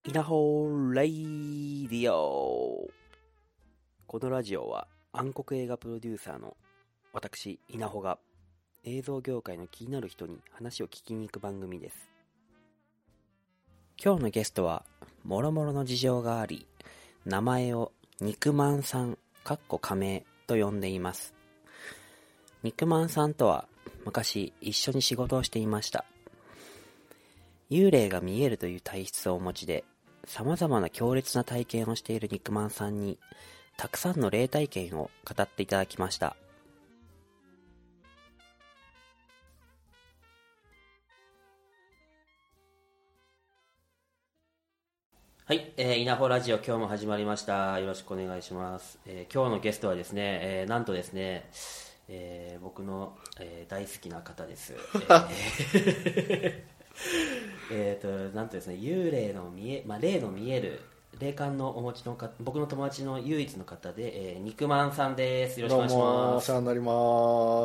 稲穂レイディオ。このラジオは暗黒映画プロデューサーの私稲穂が映像業界の気になる人に話を聞きに行く番組です。今日のゲストはもろもろの事情があり、名前を肉まんさん仮名と呼んでいます。肉まんさんとは昔一緒に仕事をしていました。幽霊が見えるという体質をお持ちで、様々な強烈な体験をしている肉まんさんに、たくさんの霊体験を語っていただきました。はい、稲穂ラジオ今日も始まりました。よろしくお願いします。今日のゲストはですね、なんとですね、僕の、大好きな方です。なんとですね、幽霊の霊の見える霊感のお持ちの方、僕の友達の唯一の方で、肉まんさんです。よろしくお願いします。 どうもお世話になります。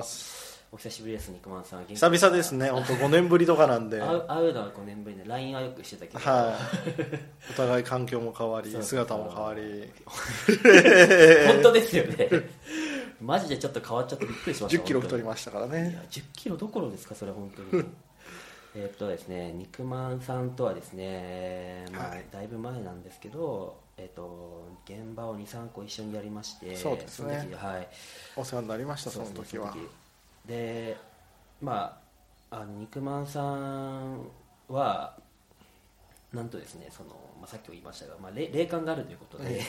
お久しぶりです。肉まんさん。 久々ですね。本当5年ぶりとかなんで会うのは5年ぶりで LINE はよくしてたけど、 はい、お互い環境も変わり姿も変わり本当ですよね。マジでちょっと変わっちゃってびっくりしました。 10キロ太りましたからね。 いや10キロどころですか、それ本当に。ですね、肉まんさんとはですね、だいぶ前なんですけど、現場を 2,3 個一緒にやりまして、 そうですね、 その時、はい、 お世話になりました。その時はで、肉まんさんはなんとですね、さっきも言いましたが、霊感があるということで、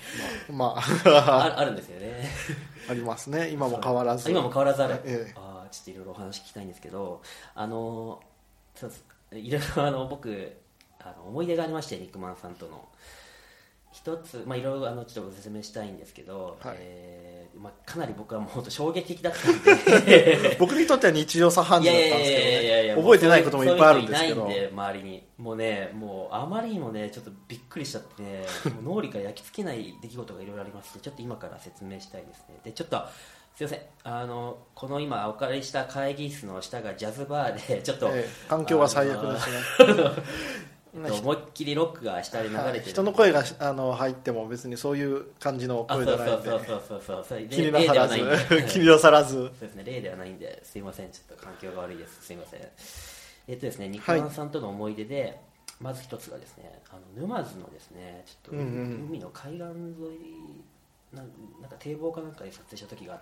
あるんですよね。 ありますね。今も変わらず。 今も変わらずある。ちょっといろいろお話聞きたいんですけど、そうです、いろいろ僕思い出がありまして、肉まんさんとの一つ、いろいろちょっとご説明したいんですけど、 はい、 かなり僕はもう本当衝撃的だったんで僕にとっては日常茶飯事だったんですけどね、覚えてないこともいっぱいあるんですけど、 そういう人いないんで周りにもうあまりにもねちょっとびっくりしちゃってね、もう脳裏から焼き付けない出来事がいろいろありまして、ちょっと今から説明したいですね。でちょっとすいません、この今お借りした会議室の下がジャズバーでちょっと、 環境は最悪ですね。 思いっきりロックが下で流れてる、 人の声が入っても別にそういう感じの声じゃないんで、気になさらず気になさらず、 そうですね、例ではないんで、すいません、ちょっと環境が悪いです、すいません。ですね、肉まんさんとの思い出で、まず一つがですね、沼津のですね、ちょっと海の海岸沿いなんか堤防かなんかで撮影した時があって、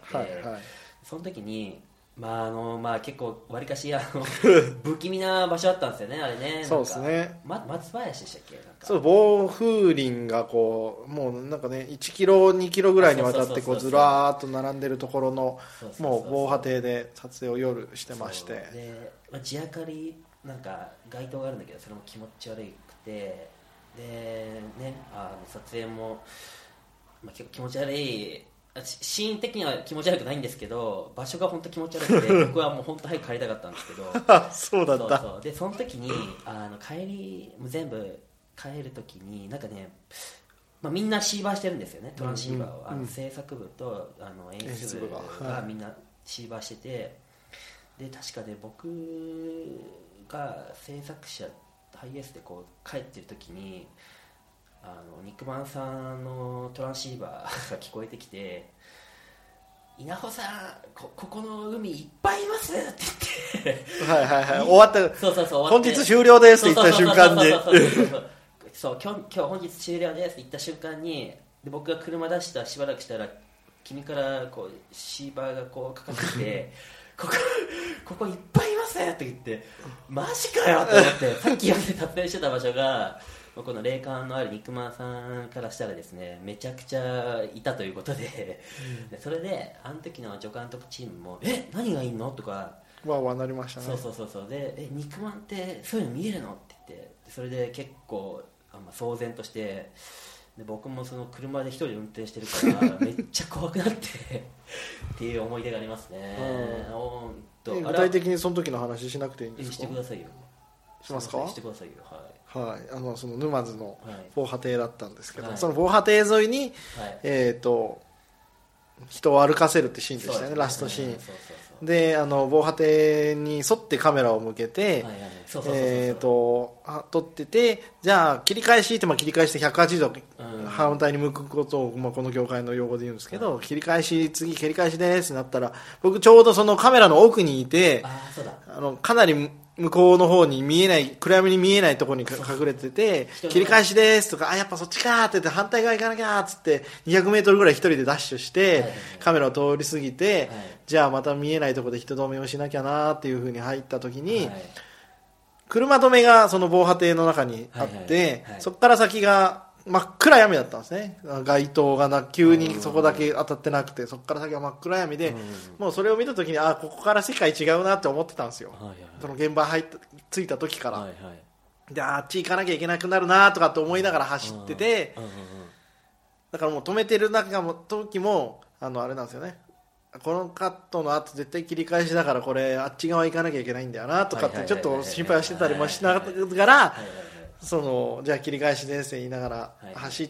その時に結構わりかし不気味な場所だったんですよね、あれね。 そうですね、 松林でしたっけ。 そう暴風林がこうもうなんかね1キロ2キロぐらいにわたってこうずらーっと並んでるところのもう防波堤で撮影を夜してまして、 で、地明かりなんか街灯があるんだけど、それも気持ち悪くて、でね、撮影も結構気持ち悪い、シーン的には気持ち悪くないんですけど、場所が本当気持ち悪くて僕はもう本当早く帰りたかったんですけどそうだった。 そうでその時に帰り全部帰る時になんかね、みんなシーバーしてるんですよね、トランシーバーを、制作部と演出部がみんなシーバーしてて、で確かね僕が制作者ハイエースでこう帰ってる時に肉まんさんのトランシーバーが聞こえてきて、稲穂さん ここの海いっぱいいますって言って終わった、本日終了ですって言った瞬間に、 今日本日終了ですって言った瞬間に、で僕が車出したしばらくしたら君からこうシーバーがこうかかってきてここいっぱいいますって言って、マジかよって思って、さっき撮影してた場所がこの霊感のある肉まんさんからしたらですね、めちゃくちゃいたということで、それであの時の助監督チームも何がいいのとかわなりましたね。 そうで肉まんってそういうの見えるのって言って、それで結構騒然として、で僕もその車で一人で運転してるからめっちゃ怖くなってっていう思い出がありますね。 具体的にその時の話しなくていいんですか。 してくださいよ。 しますか。 してくださいよ。 はい、その沼津の防波堤だったんですけど、その防波堤沿いに、人を歩かせるってシーンでしたよね、ラストシーンで防波堤に沿ってカメラを向けて撮ってて、じゃあ切り返しって切り返して180度反対に向くことを、この業界の用語で言うんですけど、切り返しですってなったら、僕ちょうどそのカメラの奥にいて、かなり向こうの方に見えない、暗闇に見えないところに隠れてて、切り返しですとか、やっぱそっちかーって言って、反対側行かなきゃーっつって200メートルぐらい一人でダッシュして、カメラを通り過ぎて、じゃあまた見えないところで人止めをしなきゃなーっていう風に入った時に、車止めがその防波堤の中にあって、そこから先が真っ暗闇だったんですね。街灯が急にそこだけ当たってなくて、そこから先は真っ暗闇で、もうそれを見た時にここから世界違うなって思ってたんですよ。その現場着いた時から、であっち行かなきゃいけなくなるなとかって思いながら走ってて、だからもう止めてる時もあれなんですよね。このカットの後絶対切り返しだから、これあっち側行かなきゃいけないんだよなとかってちょっと心配はしてたりもしながら、じゃあ切り返しですって言いながら走って、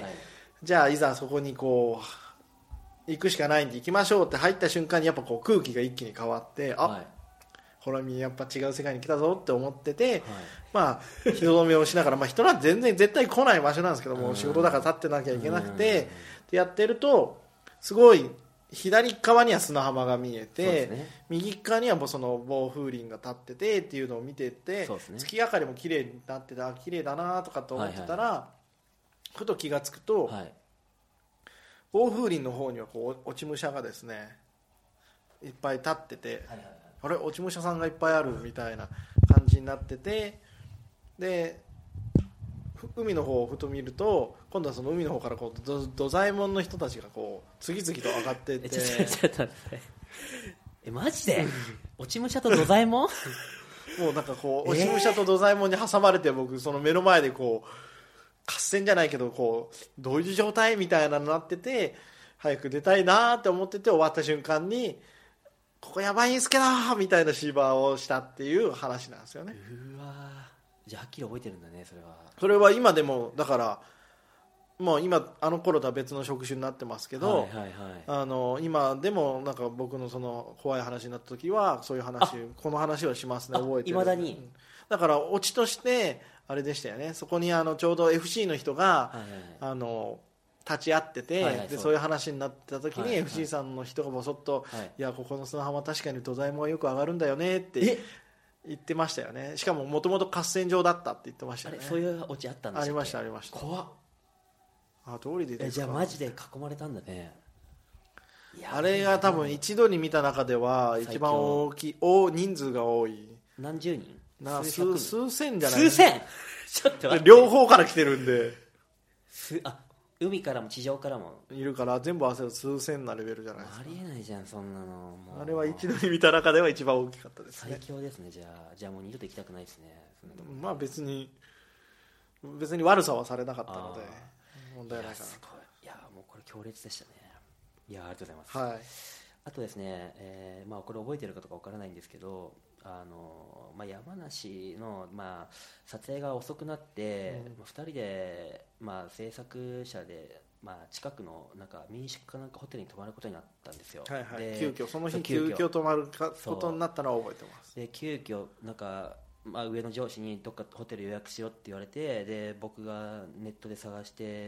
じゃあいざそこにこう行くしかないんで行きましょうって入った瞬間に、やっぱこう空気が一気に変わって、ほらやっぱ違う世界に来たぞって思ってて、人止めをしながら、人なんて全然絶対来ない場所なんですけども、仕事だから立ってなきゃいけなくて、ってやってると、すごい左側には砂浜が見えて、右側にはもうその防風林が立っててっていうのを見てて、月明かりも綺麗になってて、綺麗だなとかと思ってたら、ふと気がつくと、防風林の方にはこう落ち武者がですねいっぱい立ってて、あれ落ち武者さんがいっぱいあるみたいな感じになってて、で海の方をふと見ると、今度はその海の方からこう土左衛門の人たちがこう次々と上がっていってちょっと待ってマジで落ち武者と土左衛門もうなんかこう落ち武者と土左衛門に挟まれて、僕その目の前でこう合戦じゃないけど、こうどういう状態みたいなのになってて、早く出たいなって思ってて、終わった瞬間にここやばいんすけどみたいな芝をしたっていう話なんですよね。 うわ、じゃあはっきり覚えてるんだね。 それは今でもだから、もう今あの頃とは別の職種になってますけど、今でもなんか僕のその怖い話になった時はそういう話、この話はしますね。覚えてる。 未だに。 だからオチとしてあれでしたよね。そこにちょうど FC の人が、立ち会ってて、でそういう話になった時に FC さんの人がぼそっと、いやここの砂浜確かに土左衛門はよく上がるんだよねって言ってましたよね。しかももともと合戦場だったって言ってましたよね。 そういうオチあったんですか。 ありましたありました。 怖っ。 通りでですか。 じゃあマジで囲まれたんだね。 あれが多分一度に見た中では一番人数が多い。 何十人、 数千じゃない。 数千ちょっと待って、 両方から来てるんで、 海からも地上からもいるから、全部合わせると数千なレベルじゃないですか。 ありえないじゃんそんなの。 あれは一度に見た中では一番大きかったですね。 最強ですね。じゃあもう二度と行きたくないですね。 別に悪さはされなかったので問題ないかな。 すごい。いやもうこれ強烈でしたね。いやありがとうございます。あとですね、これ覚えてるかとかわからないんですけど、山梨の、撮影が遅くなって、2人で、制作者で、近くのなんか民宿かなんかホテルに泊まることになったんですよ。で急遽その日急遽泊まることになったのは覚えてます。 で急遽なんか、上の上司にどっかホテル予約しろって言われて、で僕がネットで探して、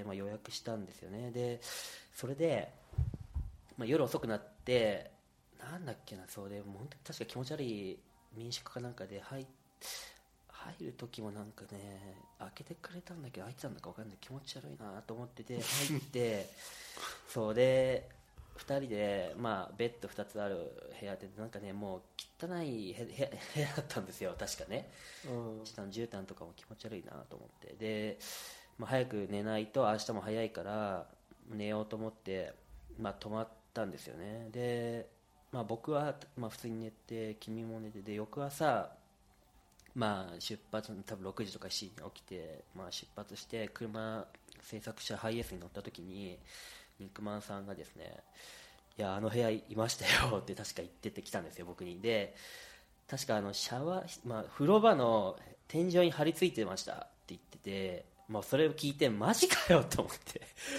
予約したんですよね。でそれで、夜遅くなって、なんだっけな、そうでもう確か気持ち悪い民宿かなんかで入る時もなんかね、開けてくれたんだけど開いてたんだか分かんない、気持ち悪いなと思ってて入ってそうで2人で、ベッド2つある部屋でなんかね、もう汚い部屋だったんですよ確かね。下の絨毯とかも気持ち悪いなと思って、で、早く寝ないと明日も早いから寝ようと思って、泊まったんですよね。で僕は、普通に寝て君も寝て、で翌朝、出発多分6時とか7時に起きて、出発して制作者ハイエースに乗った時に肉まんさんがですね、いや部屋いましたよって確か言ってきたんですよ僕に。で確かシャワー、風呂場の天井に張り付いてましたって言ってて、それを聞いてマジかよと思って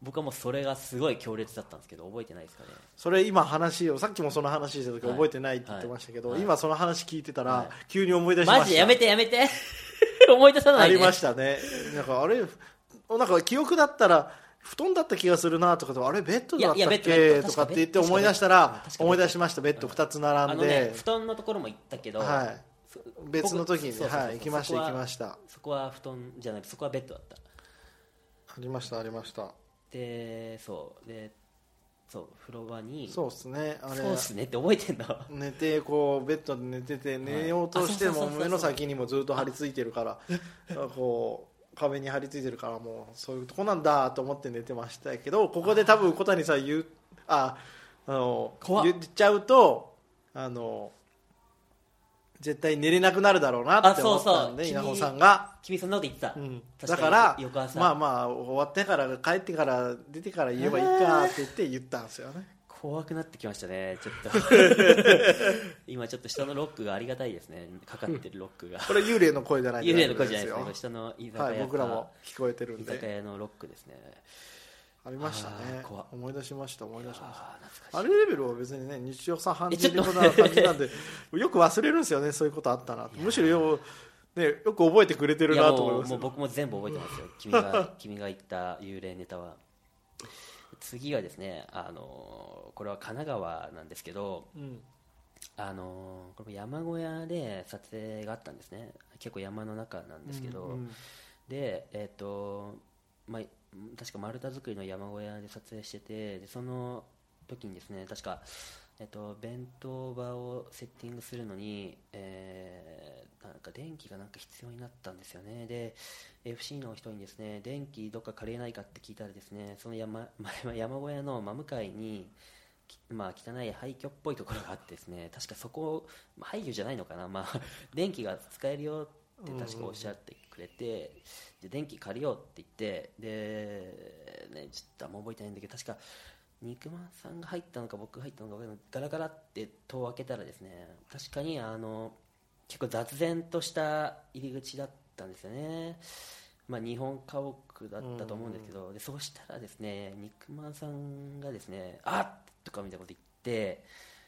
僕はもうそれがすごい強烈だったんですけど、覚えてないですかね。 それ今話をさっきもその話した時覚えてないって言ってましたけど、今その話聞いてたら急に思い出しました。 マジでやめてやめて思い出さないで。 ありましたね。なんかあれなんか記憶だったら布団だった気がするなとか、あれベッドだったっけとかって言って思い出したら、思い出しました。ベッド2つ並んで、 布団のところも行ったけど、 はい、別の時に行きました。 そこは布団じゃなくて、そこはベッドだった。 ありましたで、そう風呂場に、 そうですね、あれそうっすねって覚えてんの。 寝てこうベッドで寝てて、寝ようとしても目の先にもずっと張り付いてるからこう壁に張り付いてるから、もうそういうとこなんだと思って寝てましたけど、ここで多分小谷さん言っちゃうと絶対寝れなくなるだろうなって思ったんで、稲穂さんが君そんなこと言ってた、 だからまあ終わってから帰ってから出てから言えばいいかって言ったんですよね。 怖くなってきましたね、ちょっと今ちょっと下のロックがありがたいですね、かかってるロックがこれ幽霊の声じゃない幽霊の声じゃないですね、下の居酒屋、 はい、僕らも聞こえてるんで、 居酒屋のロックですね。 ありましたね。思い出しました。あれレベルは別にね、日常茶飯事でこんな感じなんでよく忘れるんですよね、そういうことあったな。むしろよく覚えてくれてるなと思います。 もう僕も全部覚えてますよ君が言った幽霊ネタは。次はですね、これは神奈川なんですけど、これ山小屋で撮影があったんですね。結構山の中なんですけど、で確か丸太作りの山小屋で撮影してて、でその時にですね、確か、弁当場をセッティングするのに、なんか電気がなんか必要になったんですよね。で FC の人にですね、電気どっか借りれないかって聞いたらですね、その山小屋の真向かいに、汚い廃墟っぽいところがあってですね、確かそこ、廃墟じゃないのかな、電気が使えるよって確かおっしゃってくれて、で電気借りようって言って、で、ちょっとあんま覚えてないんだけど、確か肉まんさんが入ったのか僕が入ったのかガラガラって戸を開けたらですね、確かに結構雑然とした入り口だったんですよね。日本家屋だったと思うんですけど、でそうしたらですね、肉まんさんがですね、あっとかみたいなこと言って、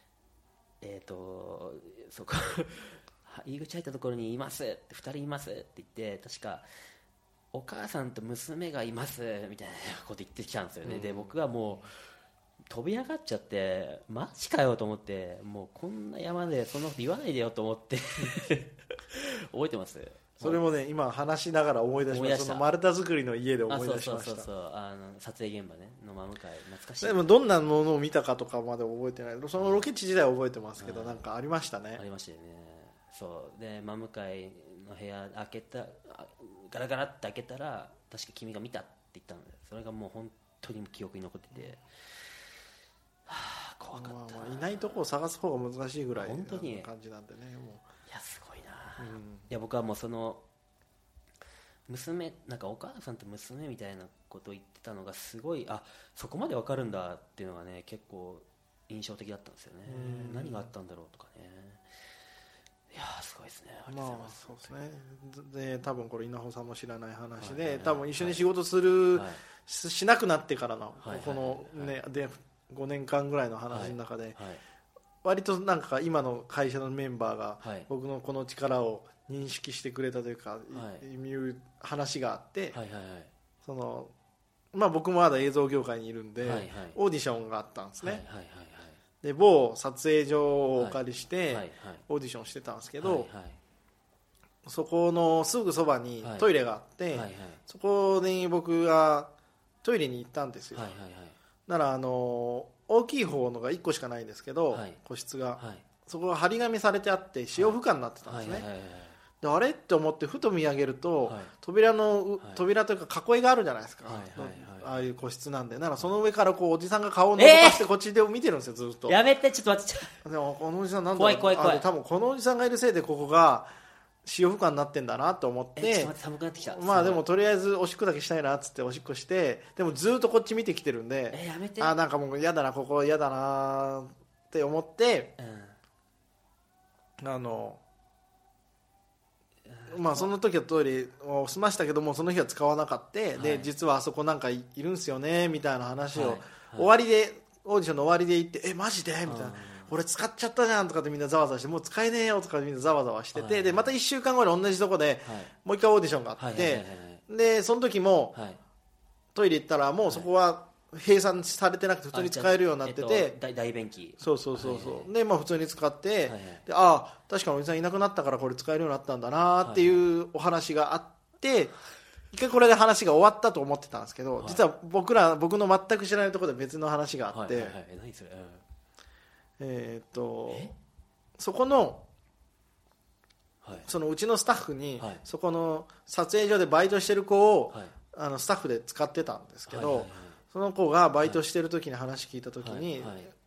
そこ入り口入ったところにいますって、2人いますって言って、確かお母さんと娘がいますみたいなこと言ってきたんですよね。で僕はもう飛び上がっちゃって、マジかよと思って、もうこんな山でそんなこと言わないでよと思って覚えてます。 それもね、今話しながら思い出しました。その丸太作りの家で思い出しました。 そう撮影現場ねの真向かい、懐かしい。 でもどんなものを見たかとかまで覚えてない。そのロケ地自体は覚えてますけど、なんかありましたね。 ありましたよね。そうで真向かいの部屋開けた、ガラガラって開けたら、確か君が見たって言ったので、それがもう本当に記憶に残ってて、怖かった。 いないとこを探す方が難しいぐらいの本当に感じなんでね。 いやすごいな、いや僕はもうその娘、なんかお母さんと娘みたいなことを言ってたのがすごい、そこまでわかるんだっていうのがね、結構印象的だったんですよね。何があったんだろうとかね。いやすごいですね。 そうですね。で多分これ稲穂さんも知らない話で、多分一緒に仕事する、しなくなってからの、このね、で5年間ぐらいの話の中で、割となんか今の会社のメンバーが僕のこの力を認識してくれたというか、いう話があって、僕もまだ映像業界にいるんで、オーディションがあったんですね。で某撮影所をお借りしてオーディションしてたんですけど、そこのすぐそばにトイレがあって、そこに僕がトイレに行ったんですよ。なら大きい方のが1個しかないんですけど、個室が、そこが張り紙されてあって使用不可になってたんですね。であれって思ってふと見上げると、扉というか囲いがあるじゃないですか、ああいう個室なんで。ならその上からこうおじさんが顔を覗かしてこっちで見てるんですよ、ずっと。 やめて、ちょっと待って。 でもこのおじさんなんだろう、怖い。多分このおじさんがいるせいでここが使用不可になってんだなと思って、 ちょっと待って、寒くなってきた。 でもとりあえずおしっこだけしたいなっつっておしっこして、でもずっとこっち見てきてるんで、 やめて。 なんかもう嫌だな、ここ嫌だなって思って、 まあ、その時はトイレを済ましたけどもその日は使わなかった、で実はあそこなんかいるんすよねみたいな話を、終わりでオーディションの終わりで言ってマジでみたいな、俺使っちゃったじゃんとかってみんなざわざわして、もう使えねえよとかみんなざわざわしてて、でまた1週間後に同じとこでもう一回オーディションがあって、でその時もトイレ行ったらもうそこは閉鎖されてなくて普通に使えるようになってて、 大便器、 そうで、まあ、普通に使って、で確かにおじさんいなくなったからこれ使えるようになったんだなっていうお話があって、一回これで話が終わったと思ってたんですけど、実は僕の全く知らないところで別の話があって、 何それ、そこのそのうちのスタッフに、そこの撮影所でバイトしてる子を、スタッフで使ってたんですけど、その子がバイトしてる時に話聞いた時に、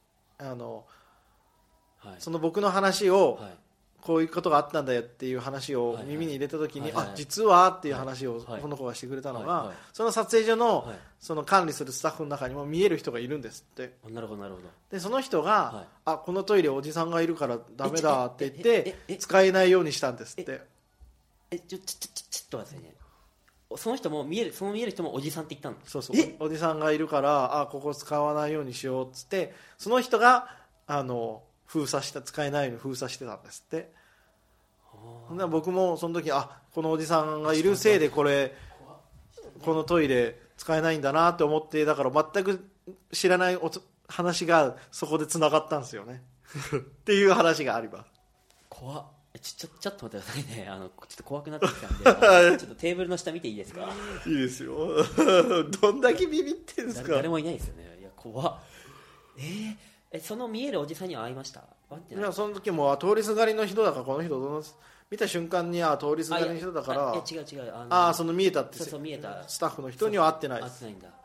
その僕の話を、こういうことがあったんだよっていう話を耳に入れた時に、実はっていう話をその子がしてくれたのが、その撮影所のその管理するスタッフの中にも見える人がいるんですって。 なるほどなるほど。 でその人が、このトイレおじさんがいるからダメだって言って使えないようにしたんですって。 ちょっと待ってね。その人もその見える人もおじさんって言ったの？ そうおじさんがいるからここ使わないようにしようっつって、その人が封鎖した、使えないように封鎖してたんですって。僕もその時このおじさんがいるせいでこのトイレ使えないんだなって思って、だから全く知らない話がそこでつながったんですよねっていう話があります。 怖っ。ちょっと待ってくださいね。ちょっと怖くなってきたんでちょっとテーブルの下見ていいですか？ いいですよどんだけビビってんですか？ 誰もいないですよね。いや怖っ。その見えるおじさんには会いました？ いやその時も通りすがりの人だから、この人見た瞬間に通りすがりの人だから、 違うその見えたってそう見えたスタッフの人には会ってないです。 会ってないんだ。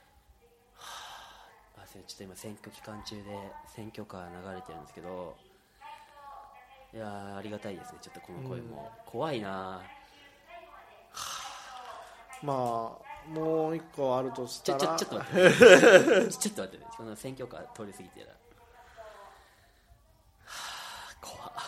ちょっと今選挙期間中で選挙カー流れてるんですけど、いやありがたいですね。ちょっとこの声も、怖いな。 まあもう一個あるとしたらちょっと待ってちょっと待ってね。この選挙カー通り過ぎてたら怖っ。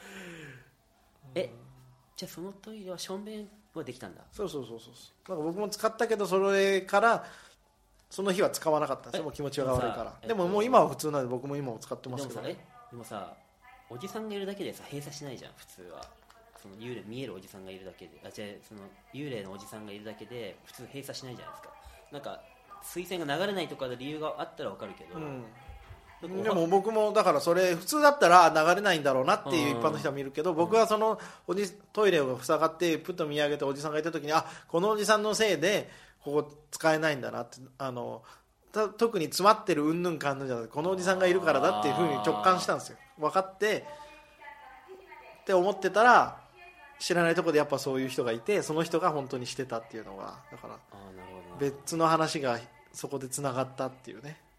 じゃあそのトイレはしょんべんはできたんだ？ そうなんか僕も使ったけど、それからその日は使わなかったんですよ。もう気持ちが悪いから。でももう今は普通なんで僕も今も使ってますけど。 でもさおじさんがいるだけでさ閉鎖しないじゃん普通は。その見えるおじさんがいるだけで、その幽霊のおじさんがいるだけで普通閉鎖しないじゃないですか。なんか水栓が流れないとかで理由があったら分かるけど、 でも僕もだからそれ普通だったら流れないんだろうなっていう一般の人は見るけど、僕はそのトイレが塞がってプッと見上げておじさんがいた時にこのおじさんのせいでここ使えないんだなって、特に詰まってるうんぬんかんぬんじゃなくてこのおじさんがいるからだっていうふうに直感したんですよ。分かってって思ってたら知らないところでやっぱそういう人がいて、その人が本当にしてたっていうのが、だから別の話がそこでつながったっていうね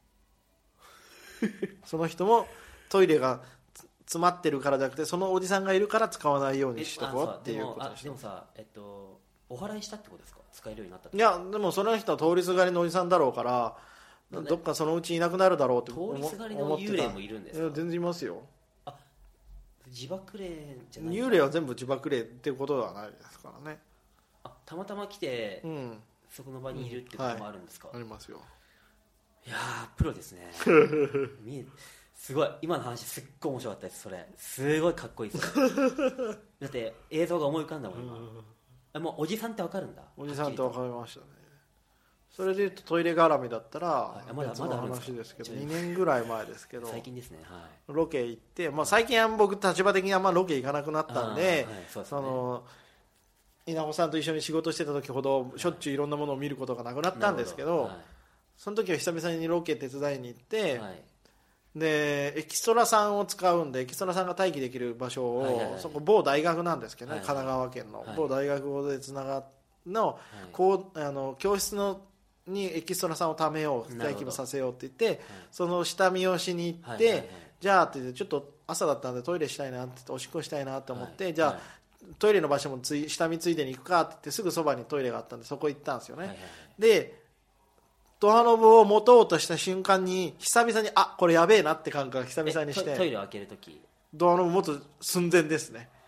その人もトイレが詰まってるからじゃなくてそのおじさんがいるから使わないようにしとこうっていうことでした。 でもさ、お祓いしたってことですか？使えるようになったって。 いやでもその人は通りすがりのおじさんだろうから、どっかそのうちいなくなるだろうって思ってた。通りすがりの幽霊もいるんですか？ いや全然いますよ。 自爆霊じゃない？ 幽霊は全部自爆霊っていうことではないですからね。 たまたま来て、そこの場にいるってこともあるんですか？ ありますよ。 いやプロですねすごい今の話すっごい面白かったです。それすごいかっこいいですだって映像が思い浮かんだもん今。もうおじさんってわかるんだ？ おじさんってわかりましたね。それでいうとトイレ絡みだったら別の話ですけど、2年ぐらい前ですけど、 最近ですね。 ロケ行って、最近は僕立場的にあんまロケ行かなくなったんで、その稲穂さんと一緒に仕事してた時ほどしょっちゅういろんなものを見ることがなくなったんですけど、その時は久々にロケ手伝いに行って、でエキストラさんを使うんで、エキストラさんが待機できる場所を、そこ某大学なんですけどね、神奈川県の某大学でつながの、教室にエキストラさんをためよう、待機もさせようって言って、その下見をしに行って、じゃあって言ってちょっと朝だったんでトイレしたいなって言っておしっこしたいなと思って、じゃあトイレの場所も下見ついでに行くかって言って、すぐそばにトイレがあったんでそこ行ったんですよね。でドアノブを持とうとした瞬間に久々にこれやべえなって感覚が久々にして、 トイレを開けるときドアノブ持つ寸前ですね。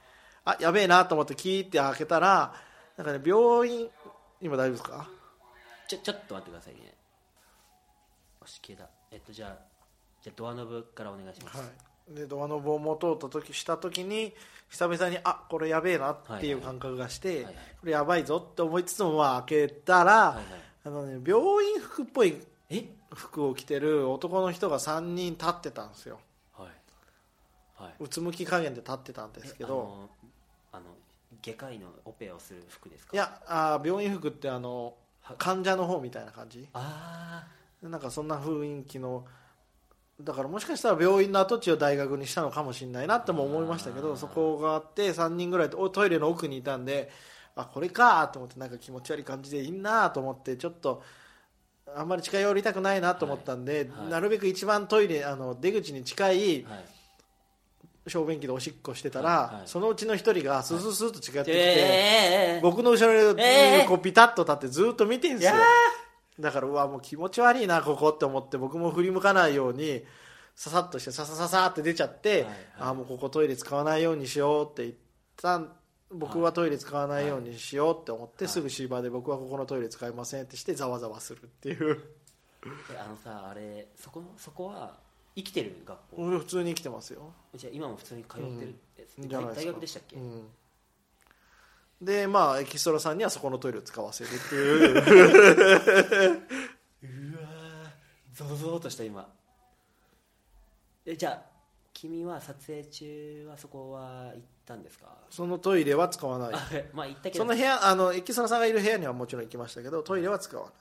あやべえなと思ってキーって開けたらなんかね病院今大丈夫ですか？ ちょっと待ってくださいね。よし消えた。じゃあドアノブからお願いします。 はい、でドアノブを持とうとした時に久々にこれやべえなっていう感覚がして、これやばいぞって思いつつも開けたら、病院服っぽい服を着てる男の人が3人立ってたんですよ。うつむき加減で立ってたんですけど、 外科医のオペをする服ですか？ いや病院服って患者の方みたいな感じ。なんかそんな雰囲気のだからもしかしたら病院の跡地を大学にしたのかもしれないなっても思いましたけど、そこがあって3人ぐらいトイレの奥にいたんでこれかと思って、なんか気持ち悪い感じでいいなと思って、ちょっとあんまり近寄りたくないなと思ったんで、なるべく一番トイレ出口に近い小便器でおしっこしてたら、そのうちの一人がスースーと近寄ってきて、僕の後ろにこうピタッと立ってずっと見てるんですよ。だからもう気持ち悪いなここって思って、僕も振り向かないようにささっとしてささって出ちゃって、もうここトイレ使わないようにしようって言った僕はトイレ使わないようにしようって思って、すぐ芝で僕はここのトイレ使いませんってしてざわざわするっていうあれそこは生きてる学校？ 普通に生きてますよ。 じゃあ今も普通に通ってる、大学でしたっけ？ でエキストラさんにはそこのトイレを使わせるっていううわゾゾゾーとした今。じゃあ君は撮影中はそこは行ったんですか？ そのトイレは使わない。 行ったけどその部屋エキストラさんがいる部屋にはもちろん行きましたけど、トイレは使わない。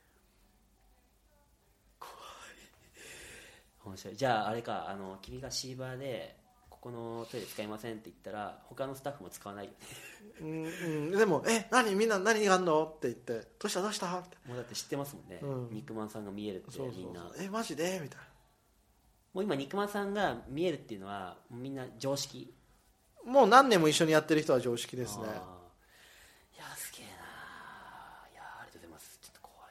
怖い。面白い。じゃああれか、君がシーバーでここのトイレ使いませんって言ったら他のスタッフも使わないよね。 でもみんな何があんのって言ってどうしたってもうだって知ってますもんね、肉まんさんが見えるってみんなマジでみたいな。 もう今肉まんさんが見えるっていうのはみんな常識？ もう何年も一緒にやってる人は常識ですね。いやすげえな。ありがとうございます。ちょっと怖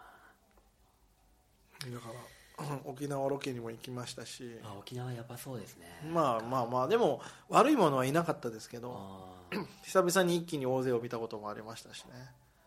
いな。 だから沖縄ロケにも行きましたし。 沖縄やばそうですね。 でも悪いものはいなかったですけど久々に一気に大勢を見たこともありましたしね。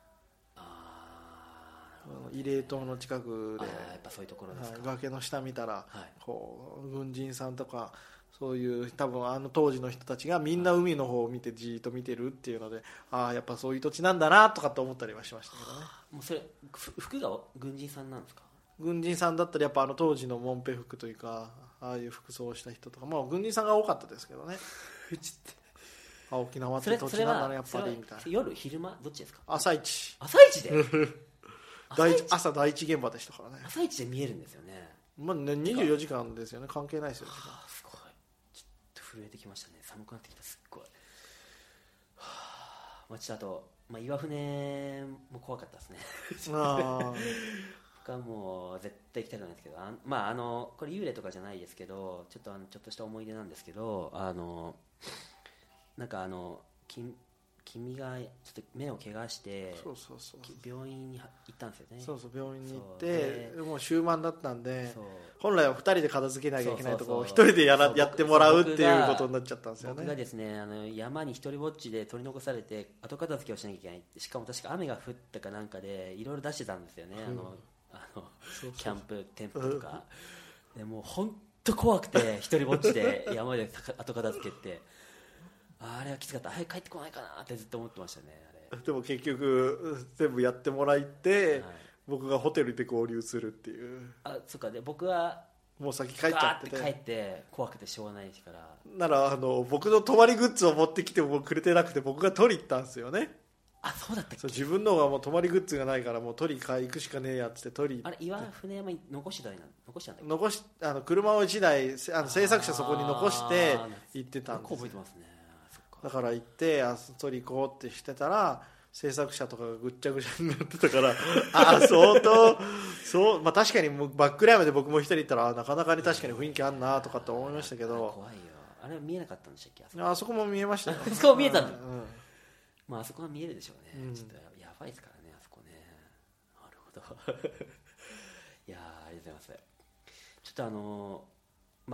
慰霊塔の近くでやっぱそういうところですか。 崖の下見たら、こう軍人さんとかそういう多分当時の人たちがみんな海の方を見てじーっと見てるっていうので、やっぱそういう土地なんだなとかって思ったりはしましたけどね。 もうそれ服が軍人さんなんですか？ 軍人さんだったらやっぱ当時のモンペ服というかああいう服装をした人とか、軍人さんが多かったですけどね沖縄って土地なんだねやっぱりみたいな。 夜昼間どっちですか？ 朝一で朝第一現場でしたからね。 朝一で見えるんですよね。 24時間ですよね。関係ないですよ。 すごい。ちょっと震えてきましたね。寒くなってきた。すっごい。ちょっと岩船も怖かったですね。僕はもう絶対行きたくないですけど、これ幽霊とかじゃないですけど、ちょっとした思い出なんですけど、なんか君がちょっと目を怪我して病院に行ったんですよね。 病院に行ってもう終盤だったんで、本来は2人で片付けなきゃいけないところを1人でやってもらうっていうことになっちゃったんですよね。 僕がですね山に一人ぼっちで取り残されて後片付けをしなきゃいけない。しかも確か雨が降ったかなんかでいろいろ出してたんですよね。キャンプテントとかでもう本当怖くて一人ぼっちで山で後片付けってあれはきつかった。早く帰ってこないかなってずっと思ってましたね。あれでも結局全部やってもらって、僕がホテルで合流するっていう。 そっか。で僕はもう先帰っちゃってて帰って怖くてしょうがないからなら僕の泊まりグッズを持ってきてもくれてなくて僕が取り行ったんですよね。 そうだったっけ？ 自分のがもう泊まりグッズがないからもう取り行くしかねえやっつって取り行って。 岩船山に残したんだっけ？ 車を1台制作者そこに残して行ってたんですよ。 覚えてますね。 だから行って取り行こうってしてたら制作者とかがぐっちゃぐちゃになってたから相当確かにバックヤードで僕も一人行ったらなかなかに確かに雰囲気あんなとかって思いましたけど。 怖いよ。あれは見えなかったんでしたっけ？ あそこも見えましたよ。 あそこ見えたんだ。あそこは見えるでしょうね。ちょっとやばいですからねあそこね。なるほど。いやありがとうございます。ちょっと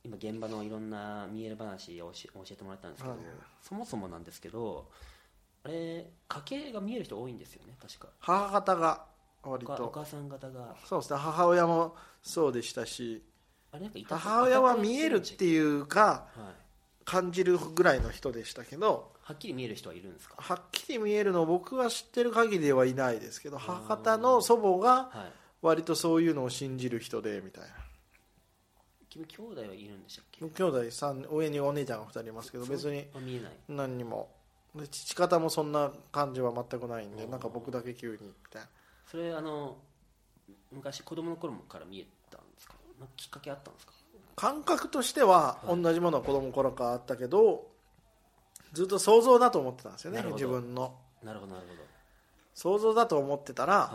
今現場のいろんな見える話を教えてもらったんですけど、そもそもなんですけど、あれ家系が見える人多いんですよね、確か。 母方が割とお母さん方が。 そうですね、母親もそうでしたし、 あれなんか母親は見えるっていうか、 はい、 感じるぐらいの人でしたけど、 はっきり見える人はいるんですか？ はっきり見えるのを僕は知ってる限りではいないですけど、母方の祖母が割とそういうのを信じる人でみたいな。 君兄弟はいるんでしたっけ？ 兄弟3、上にお姉ちゃんが2人いますけど、別に見えない、 何にもで、父方もそんな感じは全くないんで、なんか僕だけ急にみたいな。 それ昔子供の頃から見えたんですか？なんかきっかけあったんですか？ 感覚としては同じものは子供の頃からあったけど、ずっと想像だと思ってたんですよね、自分の。 なるほどなるほど。 想像だと思ってたら、 はい、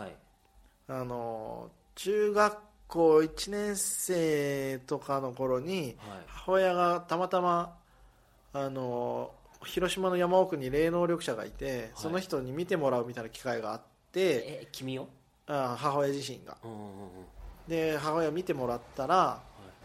中学校1年生とかの頃に、母親がたまたま広島の山奥に霊能力者がいて、その人に見てもらうみたいな機会があって、 君を？ 母親自身が、 うんうんうん、 で母親見てもらったら、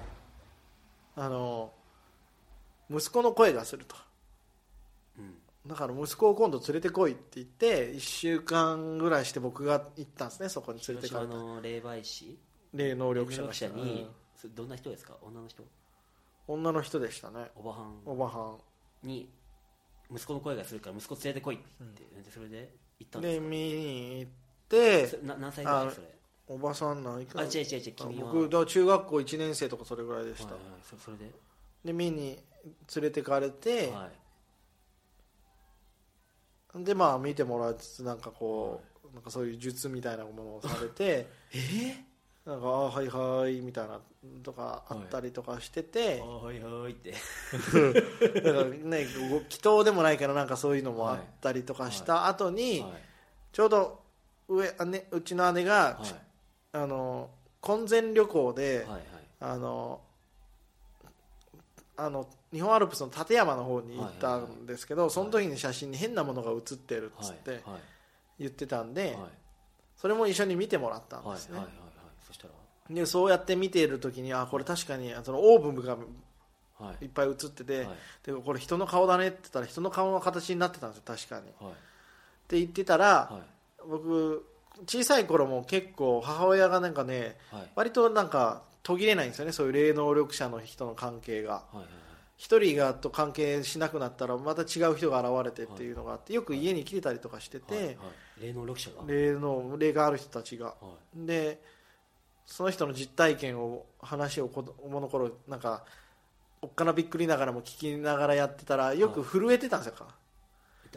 息子の声がすると、うん、だから息子を今度連れてこいって言って1週間ぐらいして僕が行ったんですね、そこに連れてかれた。 広島の霊媒師、 霊能力者に、どんな人ですか？女の人？ 女の人でしたね。 おばはんおばはんに息子の声がするから息子連れてこいって、でそれで行ったんですか？ で見に行って、 何歳ぐらいそれ？ おばさんなんか、 違う君は。 僕だ中学校1年生とかそれぐらいでした、 はいはい、それで見に連れてかれて、はい、で見てもらいつつなんかこう、はい、なんかそういう術みたいなものをされてなんかはいはいみたいなとかあったりとかしてて、 はいはいってだからね祈祷でもないからなんかそういうのもあったりとかした後に、はいはい、ちょうどうちの姉が、はい、婚前旅行で、はいはい、日本アルプスの立山の方に行ったんですけど、はいはいはい、その時に写真に変なものが写ってるっつって言ってたんで、はいはい、それも一緒に見てもらったんですね、はいはいはいはい、そしたらでそうやって見ている時にこれ確かにそのオーブンがいっぱい写ってて、はい、でこれ人の顔だねって言ったら人の顔の形になってたんですよ確かに、はい、って言ってたら、はい、僕小さい頃も結構母親がなんかね、はい、割となんか途切れないんですよね、そういう霊能力者の人の関係が、はいはいはい、一人がと関係しなくなったらまた違う人が現れてっていうのがあって、よく家に来てたりとかしてて、はいはいはい、 霊能力者が霊がある人たちが、はい、でその人の実体験を話を子供の頃なんかおっかなびっくりながらも聞きながらやってたらよく震えてたんですよ、はい、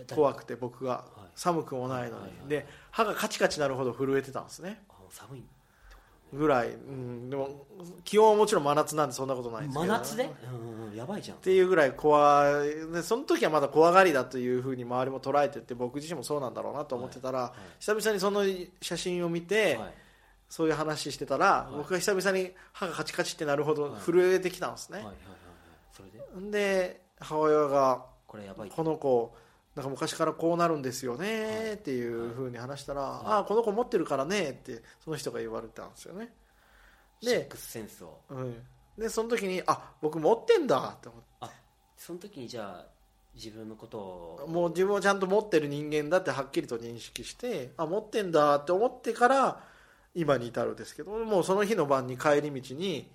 怖くて僕が、はい、寒くもないのに、はいはいはい、で歯がカチカチなるほど震えてたんですね、 寒いぐらい、うん、でも気温はもちろん真夏なんでそんなことないんですけど、 真夏で、やばいじゃんっていうぐらい怖いで、その時はまだ怖がりだというふうに周りも捉えてて僕自身もそうなんだろうなと思ってたら、はいはい、久々にその写真を見て、はい、そういう話してたら、はい、僕が久々に歯がカチカチってなるほど震えてきたんですね、はいはいはいはい、それで母親がこの子なんか昔からこうなるんですよねっていう風に話したら、はいはい、この子持ってるからねってその人が言われたんですよね。 でシックスセンスを、 でその時に僕持ってんだって思って、 その時にじゃあ自分のことをもう自分をちゃんと持ってる人間だってはっきりと認識して持ってんだって思ってから今に至るんですけど、もうその日の晩に帰り道に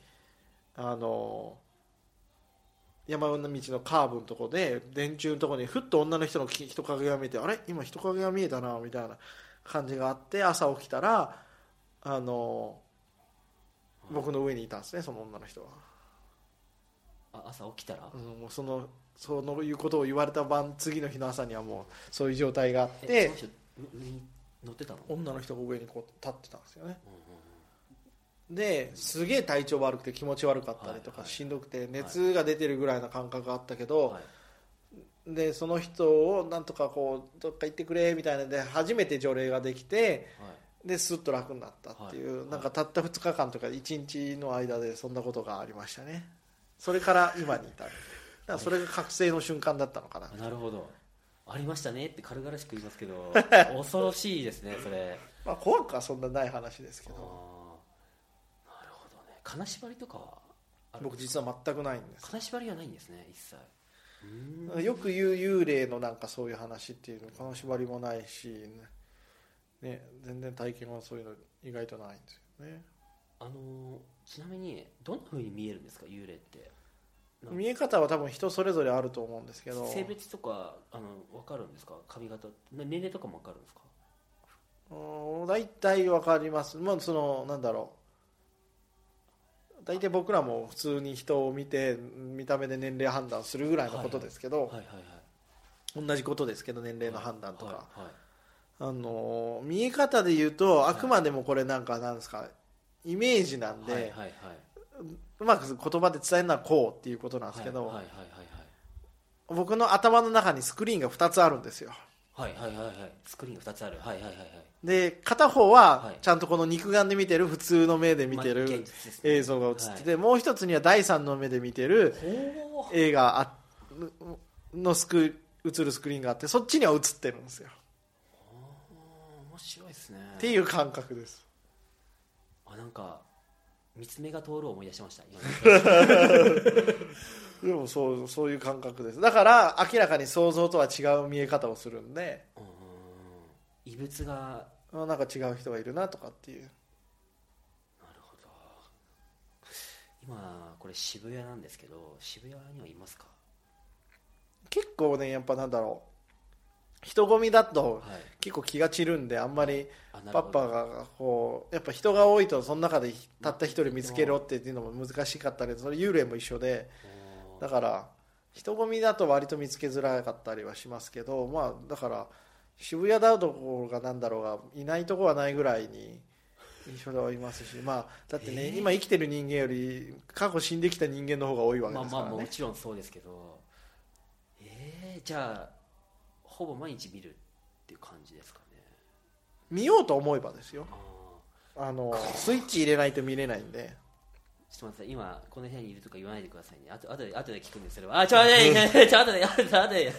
山の道のカーブのとこで電柱のとこにふっと女の人の人影が見えて、あれ今人影が見えたなみたいな感じがあって、朝起きたら僕の上にいたんですね、その女の人は。 朝起きたら、 もうそういうことを言われた次の日の朝にはもうそういう状態があって、 その人上に乗ってたの？ 女の人が上にこう立ってたんですよね、ですげえ体調悪くて気持ち悪かったりとかしんどくて熱が出てるぐらいな感覚があったけど、でその人をなんとかこうどっか行ってくれみたいなので初めて除霊ができて、でスッと楽になったっていう、なんかたった2日間とか1日の間でそんなことがありましたね。それから今に至る。だからそれが覚醒の瞬間だったのかな。 なるほど、ありましたねって軽々しく言いますけど恐ろしいですねそれ。 怖くはそんなない話ですけど。 なるほどね。金縛りとかは僕実は全くないんです。 金縛りはないんですね、一切。 よく言う幽霊のなんかそういう話っていうの金縛りもないし、ね、全然体験はそういうの意外とないんですよね。 ちなみにどんな風に見えるんですか、幽霊って。 見え方は多分人それぞれあると思うんですけど、 性別とか分かるんですか、髪型、年齢とかも分かるんですか。 大体分かります。まあなんだろう、大体僕らも普通に人を見て見た目で年齢判断するぐらいのことですけど、同じことですけど年齢の判断とか、見え方で言うとあくまでもこれなんですか、イメージなんで、うまく言葉で伝えるのはこうっていうことなんですけど、僕の頭の中にスクリーンが2つあるんですよ。スクリーンが2つある。で片方はちゃんとこの肉眼で見てる普通の目で見てる映像が映ってて、もう一つには第三の目で見てる映画の映るスクリーンがあって、そっちには映ってるんですよ。 面白いですねっていう感覚です。 なんか三つ目が通るを思い出しました今でもそういう感覚です。だから明らかに想像とは違う見え方をするんで、 異物がなんか違う人がいるなとかっていう。 なるほど。今これ渋谷なんですけど、渋谷にはいますか。 結構ね、やっぱなんだろう、人混みだと結構気が散るんで、あんまりパッパがこうやっぱ人が多いとその中でたった一人見つけろっていうのも難しかったり、それ幽霊も一緒で、だから人混みだと割と見つけづらかったりはしますけど、まあだから渋谷だところがなんだろうがいないところはないぐらいに印象ではいますし、まあだってね、今生きてる人間より過去死んできた人間の方が多いわけですからね。 もちろんそうですけど、じゃあほぼ毎日見るっていう感じですかね。 見ようと思えばですよ。スイッチ入れないと見れないんで。 ちょっと待って、今この部屋にいるとか言わないでくださいね。あとで聞くんです。それは後で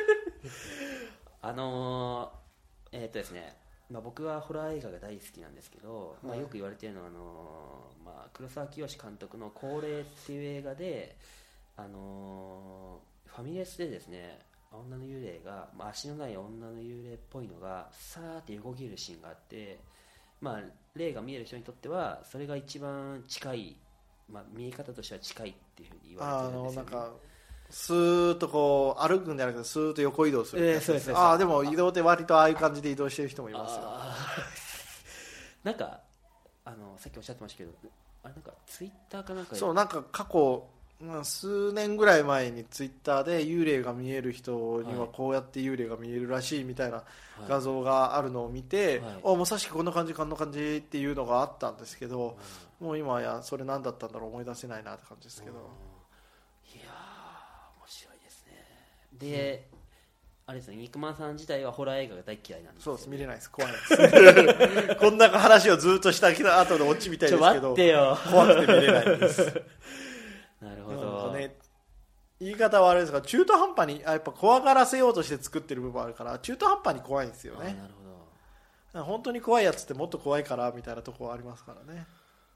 ですね、僕はホラー映画が大好きなんですけど、よく言われているのは黒沢清監督の降霊っていう映画で、ファミレスでですね、女の幽霊が、足のない女の幽霊っぽいのがさーって横切るシーンがあって、霊が見える人にとってはそれが一番近い、見え方としては近いっていうふうに言われてるんですよね。なんかスーッとこう歩くんじゃなくてスーッと横移動する、 そうです。 でも移動って割とああいう感じで移動してる人もいますよ。 なんかさっきおっしゃってましたけど、あれなんかツイッターかなんかそう、なんか過去数年ぐらい前にツイッターで幽霊が見える人にはこうやって幽霊が見えるらしいみたいな画像があるのを見て、まさしくこんな感じっていうのがあったんですけど、もう今やそれ何だったんだろう、思い出せないなって感じですけど。 いや面白いですね。で、あれですね、肉まんさん自体はホラー映画が大嫌いなんですよね。 そうです、見れないです、怖いですこんな話をずっとした後でオチみたいですけど、怖くて見れないですなるほど、 言い方はあれですが、中途半端にやっぱ怖がらせようとして作ってる部分あるから、中途半端に怖いんですよね。 なるほど。 本当に怖いやつってもっと怖いからみたいなところありますからね。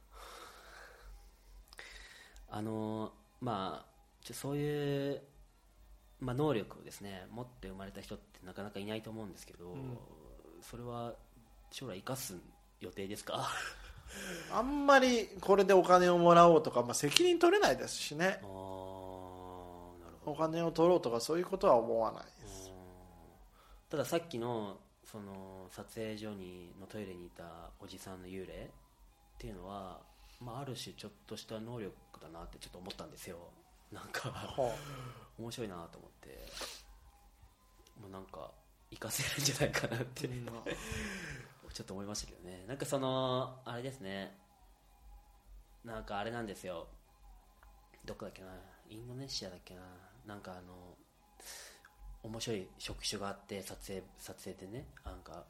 そういう、能力をですね持って生まれた人ってなかなかいないと思うんですけど、それは将来生かす予定ですか？ あんまりこれでお金をもらおうとか、責任取れないですしね。なるほど。お金を取ろうとかそういうことは思わないです。 たださっきのその撮影所のトイレにいたおじさんの幽霊っていうのは、ある種ちょっとした能力だなってちょっと思ったんですよ。なんか面白いなと思って、なんか活かせるんじゃないかなってちょっと思いましたけどね。なんかあれですね、なんかあれなんですよ、どこだっけな、インドネシアだっけな、なんか面白い職種があって、撮影でね、なんか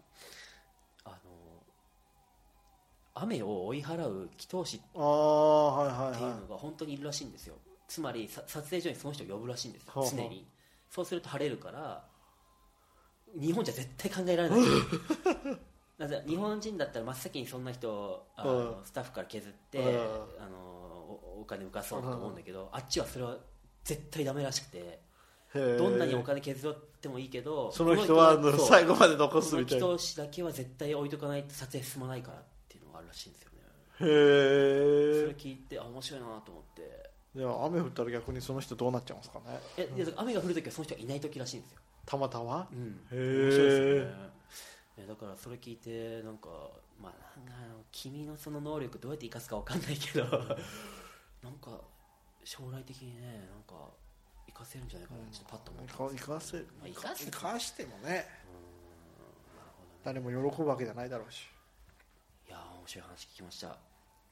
雨を追い払う祈祷師っていうのが本当にいるらしいんですよ。つまり撮影所にその人を呼ぶらしいんですよ、常に。そうすると晴れるから、日本じゃ絶対考えられないだって日本人だったら真っ先にそんな人をスタッフから削っておお金浮かそうと思うんだけど、あっちはそれは絶対ダメらしくて、どんなにお金削ってもいいけどその人は最後まで残すみたいな、 その人だけは絶対置いとかないと撮影進まないからっていうのがあるらしいんですよね。 へえ。 それ聞いて面白いなと思って。 じゃあ雨降ったら逆にその人どうなっちゃうんですかね。 雨が降るときはその人がいないときらしいんですよ、 たまたま。 うん、 へ面白いですえ。 よね。だからそれ聞いてなんか、まあ、君のその能力どうやって生かすか分かんないけどなんか将来的にねなんか生かせるんじゃないかな、ちょっとパッと思って生かしてもね、 なる誰も喜ぶわけじゃないだろうし。 いや面白い話聞きました。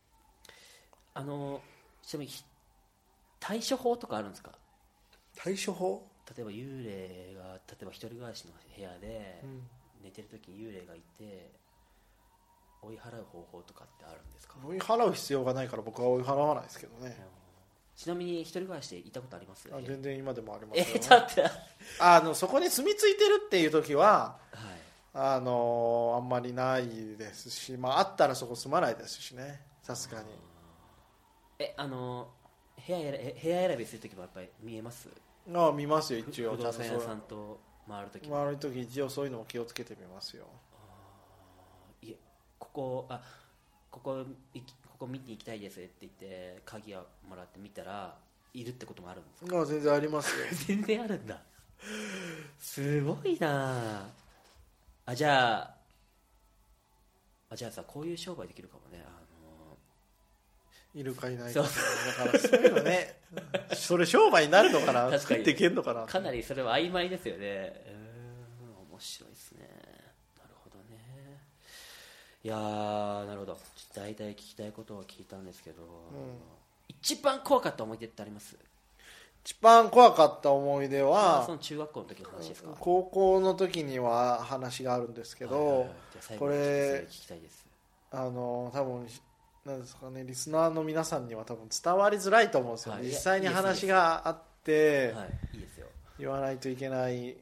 ちなみに対処法とかあるんですか？ 対処法？ 例えば幽霊が例えば一人暮らしの部屋で、寝てる時に幽霊がいて追い払う方法とかってあるんですか？ 追い払う必要がないから僕は追い払わないですけどね。 ちなみに一人暮らしでいたことあります？ 全然今でもありますよ。 だってそこに住み着いてるっていう時は、 はい、 あんまりないですし、まああったらそこ住まないですしね、さすがに。 部屋選びする時もやっぱり見えます？ 見ますよ一応。 不動産屋さんと回る時一応そういうのも気をつけてみますよ。 いえここ見に行きたいですって言って鍵をもらって見たらいるってこともあるんですか？ 全然ありますよ全然あるんだ。すごいなあ。じゃあさこういう商売できるかもね。 いるかいないかだからそういうのねそれ商売になるのかな、作っていけるのかな。 かなりそれは曖昧ですよね。面白いですね。なるほどね。いやなるほど。大体聞きたいことを聞いたんですけど、一番怖かった思い出ってあります？ 一番怖かった思い出は、 その中学校の時の話ですか？ 高校の時には話があるんですけど、これ聞きたいです。 多分なんですかね、リスナーの皆さんには多分伝わりづらいと思うんですよ、実際に話があっていいですよ、 言わないといけない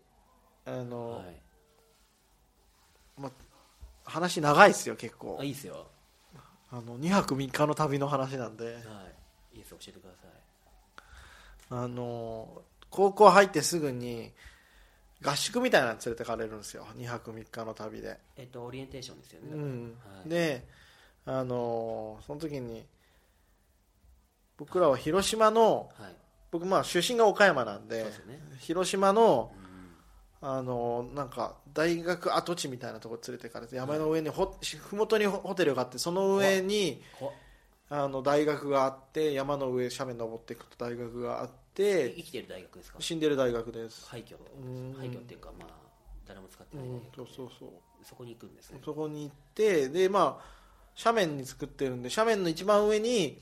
話長いですよ結構。 いいですよ。 2泊3日の旅の話なんで、 いいです、教えてください。高校入ってすぐに合宿みたいなのに連れてかれるんですよ、2泊3日の旅で。 オリエンテーションですよね。 でその時に僕らは広島の、僕出身が岡山なんで、広島の、なんか大学跡地みたいなところ連れてかれて、山の上にふもとにホテルがあって、その上に大学があって、山の上斜面登っていくと大学があって。 生きてる大学ですか？ 死んでる大学です。 廃墟っていうか、誰も使ってない大学。そこに行くんですね。 そこに行って、で斜面に作ってるんで、斜面の一番上に、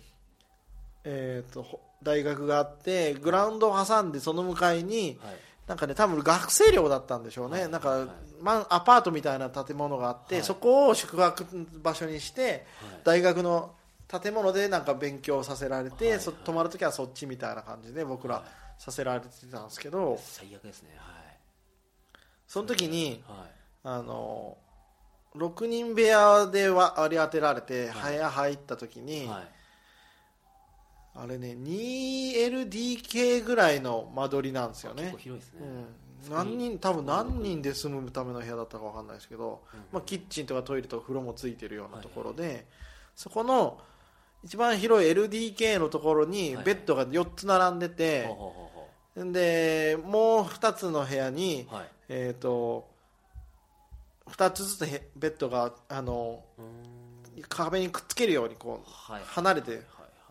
大学があって、グラウンドを挟んでその向かいに、なんかね、多分学生寮だったんでしょうね、なんか、アパートみたいな建物があって、そこを宿泊場所にして、大学の建物でなんか勉強させられて、泊まるときはそっちみたいな感じで僕らさせられてたんですけど、 最悪ですね。 その時に、6人部屋で割り当てられて部屋入った時に、あれね 2LDK ぐらいの間取りなんですよね。 結構広いですね。多分何人で住むための部屋だったか分かんないですけど、キッチンとかトイレとか風呂もついてるようなところで、そこの一番広い LDK のところにベッドが4つ並んでて、でもう2つの部屋に、2つずつベッドが壁にくっつけるようにこう離れて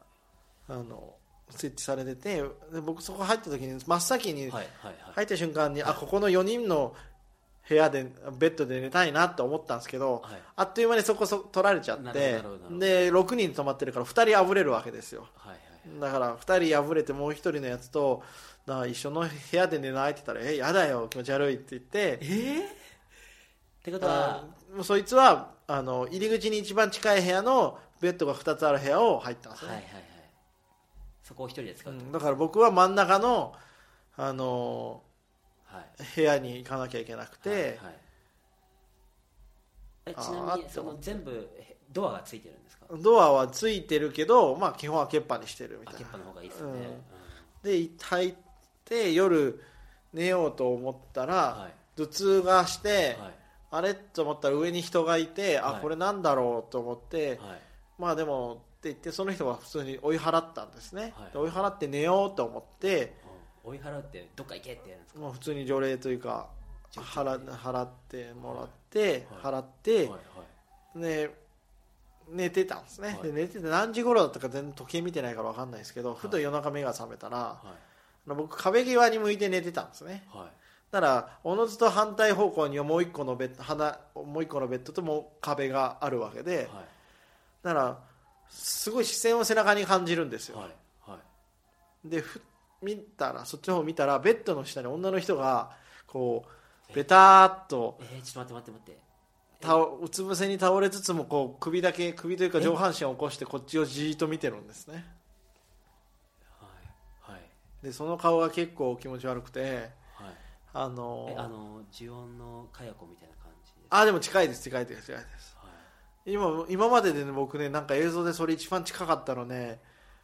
設置されてて、で僕そこ入った時に真っ先に入った瞬間に、ここの4人の部屋でベッドで寝たいなと思ったんですけど、あっという間にそこ取られちゃって、で6人泊まってるから2人あぶれるわけですよ。だから2人破れてもう1人のやつと一緒の部屋で寝ないって言ったらやだよ気持ち悪いって言って、 ってことはそいつは入り口に一番近い部屋のベッドが2つある部屋を入ったんですよね。 そこを1人で使う、 だから僕は真ん中の部屋に行かなきゃいけなくて、 ちなみにその全部ドアがついてるんですか？ ドアはついてるけど、まあ、基本は開けっぱにしてるみたいな。 開けっぱの方がいいですよね、 で入って夜寝ようと思ったら、頭痛がして、あれと思ったら上に人がいて、これなんだろうと思って、まあでもって言ってその人は普通に追い払ったんですね、追い払って寝ようと思って、 追い払うってどっか行けってやるんですか？ もう普通に除霊というか払ってもらって、払って、で寝てたんですね、で寝てて何時頃だったか全然時計見てないから分かんないですけど、ふと夜中目が覚めたら、僕壁際に向いて寝てたんですね、だからおのずと反対方向にもう一個のベッドともう壁があるわけで、だからすごい視線を背中に感じるんですよ、でそっちの方見たらベッドの下に女の人がこうベターっとちょっと待ってうつ伏せに倒れつつもこう首というか上半身を起こしてこっちをじーっと見てるんですね、でその顔が結構気持ち悪くて、 呪音のかや子みたいな感じですか？ でも近いです、今までで、ね、僕ねなんか映像でそれ一番近かったのね、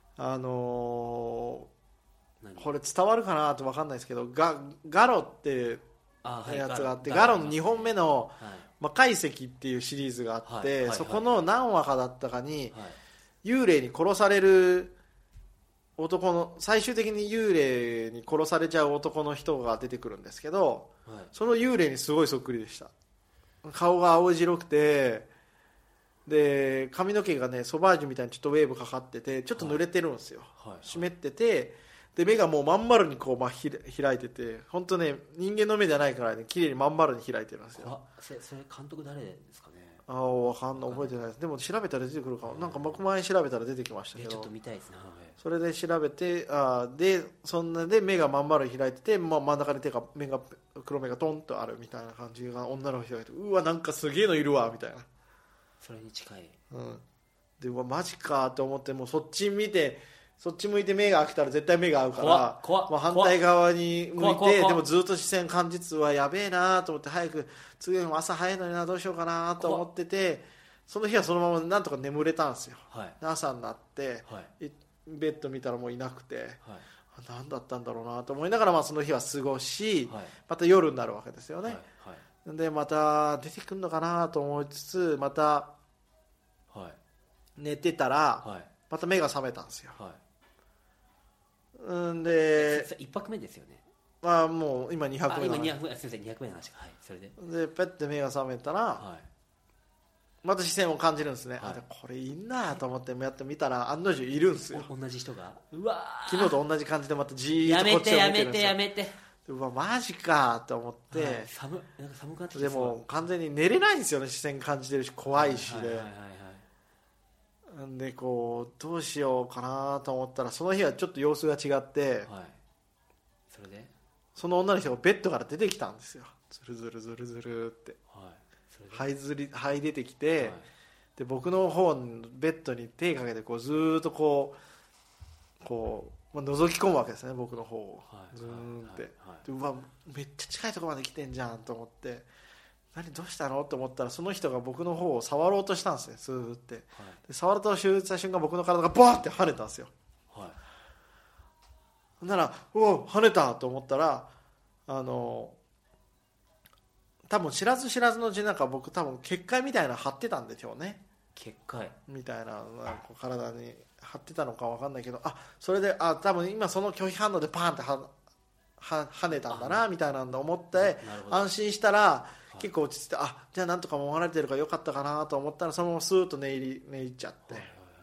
これ伝わるかなと分かんないですけど、ガロってやつがあって、ガロの2本目の魔界石っていうシリーズがあって、そこの何話かだったかに幽霊に殺される最終的に幽霊に殺されちゃう男の人が出てくるんですけど、その幽霊にすごいそっくりでした。顔が青白くて、で髪の毛がねソバージュみたいにちょっとウェーブかかっててちょっと濡れてるんですよ、湿ってて、で目がもうまん丸にこう開いてて、本当ね人間の目じゃないからね綺麗にまん丸に開いてるんですよ。 それ監督誰ですかね？ わかんない、覚えてないです。でも調べたら出てくるかも。なんか僕前調べたら出てきましたけど、 ちょっと見たいですね、 それで調べてでそんなで目がまん丸に開いてて、真ん中に黒目がトンとあるみたいな感じが女の人がいて、うわなんかすげえのいるわみたいな、 それに近い、 でうわマジかと思って、もうそっち向いて目が開けたら絶対目が合うから反対側に向いて、でもずっと視線感じつつはやべえなと思って、早く次の日も朝早いのになどうしようかなと思ってて、その日はそのままなんとか眠れたんですよ、朝になって、ベッド見たらもういなくて、何だったんだろうなと思いながら、その日は過ごし、また夜になるわけですよね、でまた出てくるのかなと思いつつ、また寝てたら、また目が覚めたんですよ、で 1泊目ですよね。 もう今2泊目の話。 すみません、2泊目の話、それでペッて目が覚めたら、また視線を感じるんですね、これいいなと思ってやってみたら案の定いるんですよ、 同じ人が。うわ昨日と同じ感じでまたじーっとこっちを見てるんですよ。 やめてうわマジかと思って、 寒くなってきて、 でも完全に寝れないんですよね、視線感じてるし怖いしでこうどうしようかなと思ったら、その日はちょっと様子が違って、 それでその女の人がベッドから出てきたんですよ、ズルズルって、這い出てきて、で僕の方のベッドに手かけてこうずーっとこう覗き込むわけですね、僕の方をずーんって、でうわめっちゃ近いところまで来てんじゃんと思って、どうしたのと思ったら、その人が僕の方を触ろうとしたんですね、スーって、で触ろうとした瞬間僕の体がバーって跳ねたんですよ、なら跳ねたと思ったら、多分知らず知らずのうちなんか僕多分結界みたいなの貼ってたんでしょうね、 結界みたいな体に貼ってたのか分かんないけど、それで多分今その拒否反応でパーンって跳ねたんだなみたいなの思って安心したら、結構落ち着いて、じゃあなんとか守られてるからよかったかなと思ったら、そのままスーッと寝入っちゃって、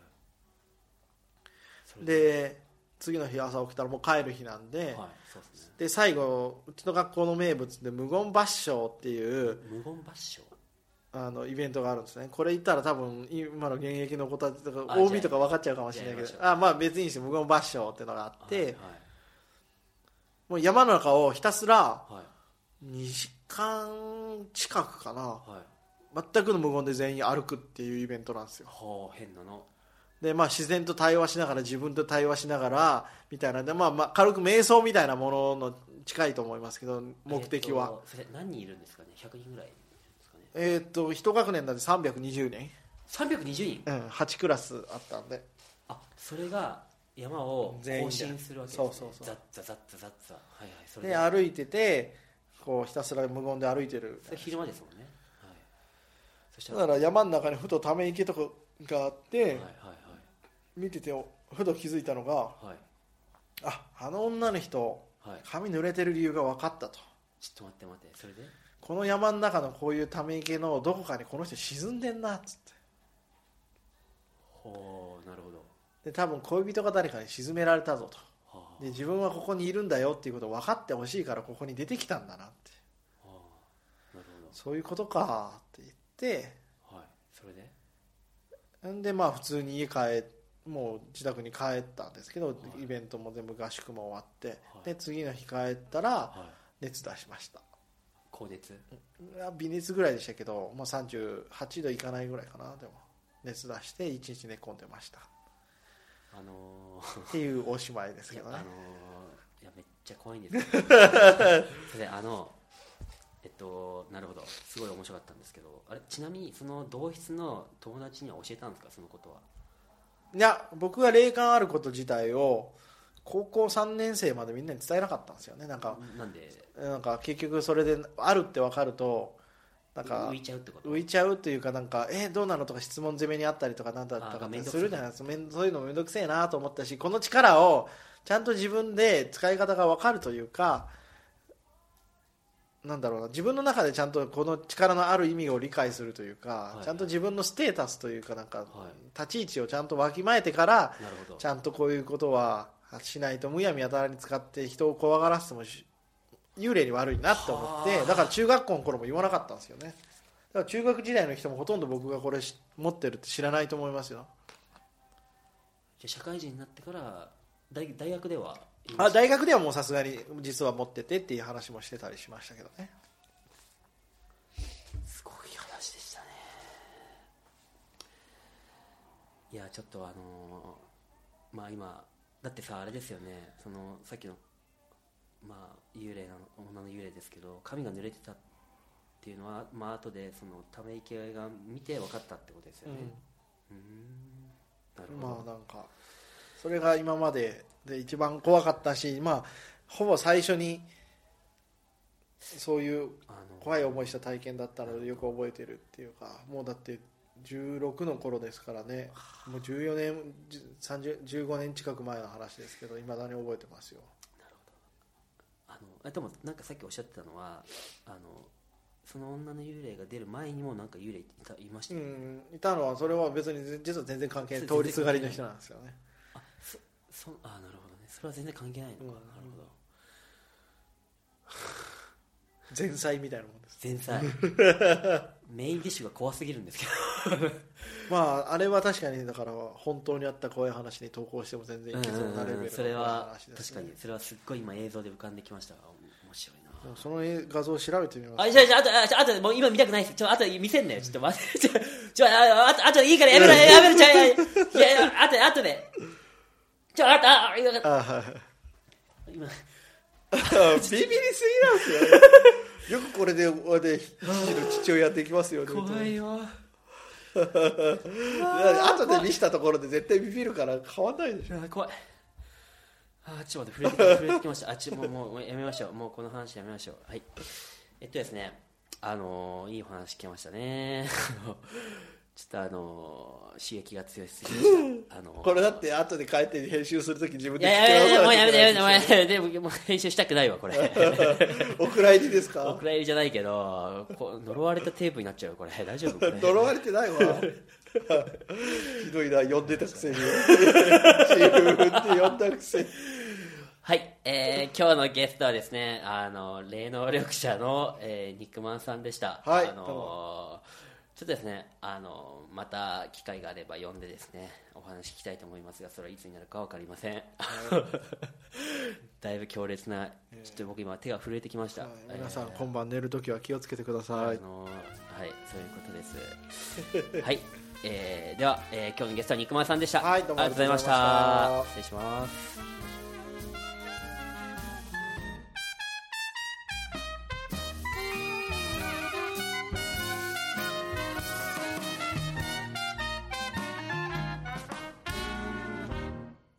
で次の日朝起きたらもう帰る日なんで、で最後うちの学校の名物で無言抜唱っていうイベントがあるんですね。これ言ったら多分今の現役の子たちとか OB とか分かっちゃうかもしれないけど、別にして無言抜唱っていうのがあって、もう山の中をひたすら2時間近くかな、全くの無言で全員歩くっていうイベントなんですよ。 変なので自然と対話しながら、自分と対話しながらみたいなで、軽く瞑想みたいなものの近いと思いますけど、目的は、 それ何人いるんですかね？100人ぐらいですかね。 1学年なんで320人 320人、 8クラスあったんで、 それが山を更新するわけですね。 そうザッザザッザザッザ、はいはい、それで歩いててこうひたすら無言で歩いてる。 それ昼間ですもんね、はい、そしただから山の中にふとため池とかがあって、 はいはいはい、 見ててふと気づいたのが、 はい、 あの女の人、はい、髪濡れてる理由が分かったと。 ちょっと待って、それでこの山の中のこういうため池のどこかにこの人沈んでんなっつって、 ほう、なるほど。 で多分恋人が誰かに沈められたぞと、で自分はここにいるんだよっていうことを分かってほしいからここに出てきたんだなって、 なるほど、 そういうことかって言って、 はい、それでんで普通にもう自宅に帰ったんですけど、はい、イベントも全部合宿も終わって、はい、で次の日帰ったら、はい、熱出しました。 高熱？ 微熱ぐらいでしたけど、38度いかないぐらいかな。でも熱出して1日寝込んでました、っていうおしまいですけどね。 いやめっちゃ怖いんですよそれでなるほど、すごい面白かったんですけど、あれちなみにその同室の友達には教えたんですか、そのことは。 いや、僕が霊感あること自体を高校3年生までみんなに伝えなかったんですよね。なんか結局それであるって分かるとなんか浮いちゃうってこと？ 浮いちゃうというか、なんかどうなのとか質問攻めにあったりとかなんだったかってするじゃないですか。そういうのめんどくせえなと思ったし、この力をちゃんと自分で使い方が分かるというか、なんだろうな、自分の中でちゃんとこの力のある意味を理解するというか、はいはい、ちゃんと自分のステータスというか、なんか立ち位置をちゃんとわきまえてから、ちゃんとこういうことはしないと、むやみやたらに使って人を怖がらせても幽霊に悪いなって思って、だから中学校の頃も言わなかったんですよね。だから中学時代の人もほとんど僕がこれ持ってるって知らないと思いますよ。 じゃ社会人になってから大学では大学ではもうさすがに実は持っててっていう話もしてたりしましたけどね。 すごい話でしたね。いやちょっと今だってさ、あれですよね、そのさっきの幽霊女の幽霊ですけど、髪が濡れてたっていうのは後でそのため池が見て分かったってことですよね。 なるほど。なんかそれが今までで一番怖かったし、ほぼ最初にそういう怖い思いした体験だったのでよく覚えてるっていうか、もうだって16の頃ですからね、もう14年15年近く前の話ですけど、いまだに覚えてますよ。 なるほど。でもなんかさっきおっしゃってたのはその女の幽霊が出る前にもなんか幽霊いましたよね。 いたのは、それは別に実は全然関係ない、通りすがりの人なんですよね。 なるほどね、それは全然関係ないのか。なるほど。 前菜みたいなもんです。 前菜メインディッシュが怖すぎるんですけどあれは確かに、だから本当にあった怖い話に投稿しても全然いけそうなレベルの話ですね。 それは確かに、それはすっごい今映像で浮かんできました。面白いな。 その画像を調べてみます。 あともう今見たくないです。あと見せんなよ。ちょっと待ってあといいからやめろあとで今ビビりすぎなんですよね。よくこれで父親できますよね。 怖いよ後で見したところで絶対ビビるから変わんないでしょ。 怖い。ちょっと待って、触れてきました。もうやめましょう。もうこの話やめましょう。はい。ですね、いいお話聞きましたね。ちょっと刺激が強すぎました。 これだって後で帰って編集するとき自分で聞き直さないといけない。でも編集したくないわこれ。 お蔵入りですか？ お蔵入りじゃないけど、呪われたテープになっちゃうこれ。大丈夫？ 呪われてないわ。ひどいな、呼んでたくせに。自分って呼んだくせに。 はい、今日のゲストはですね、霊能力者の、肉まんさんでした。 はい。 ちょっとですね、また機会があれば呼んでですね、お話聞きたいと思いますが、それはいつになるか分かりません。だいぶ強烈な、ちょっと僕今手が震えてきました。 皆さん、今晩寝るときは気をつけてください。 はい、そういうことです。はい、では、今日のゲストは肉まんさんでした。 はい、どうもありがとうございました。失礼します。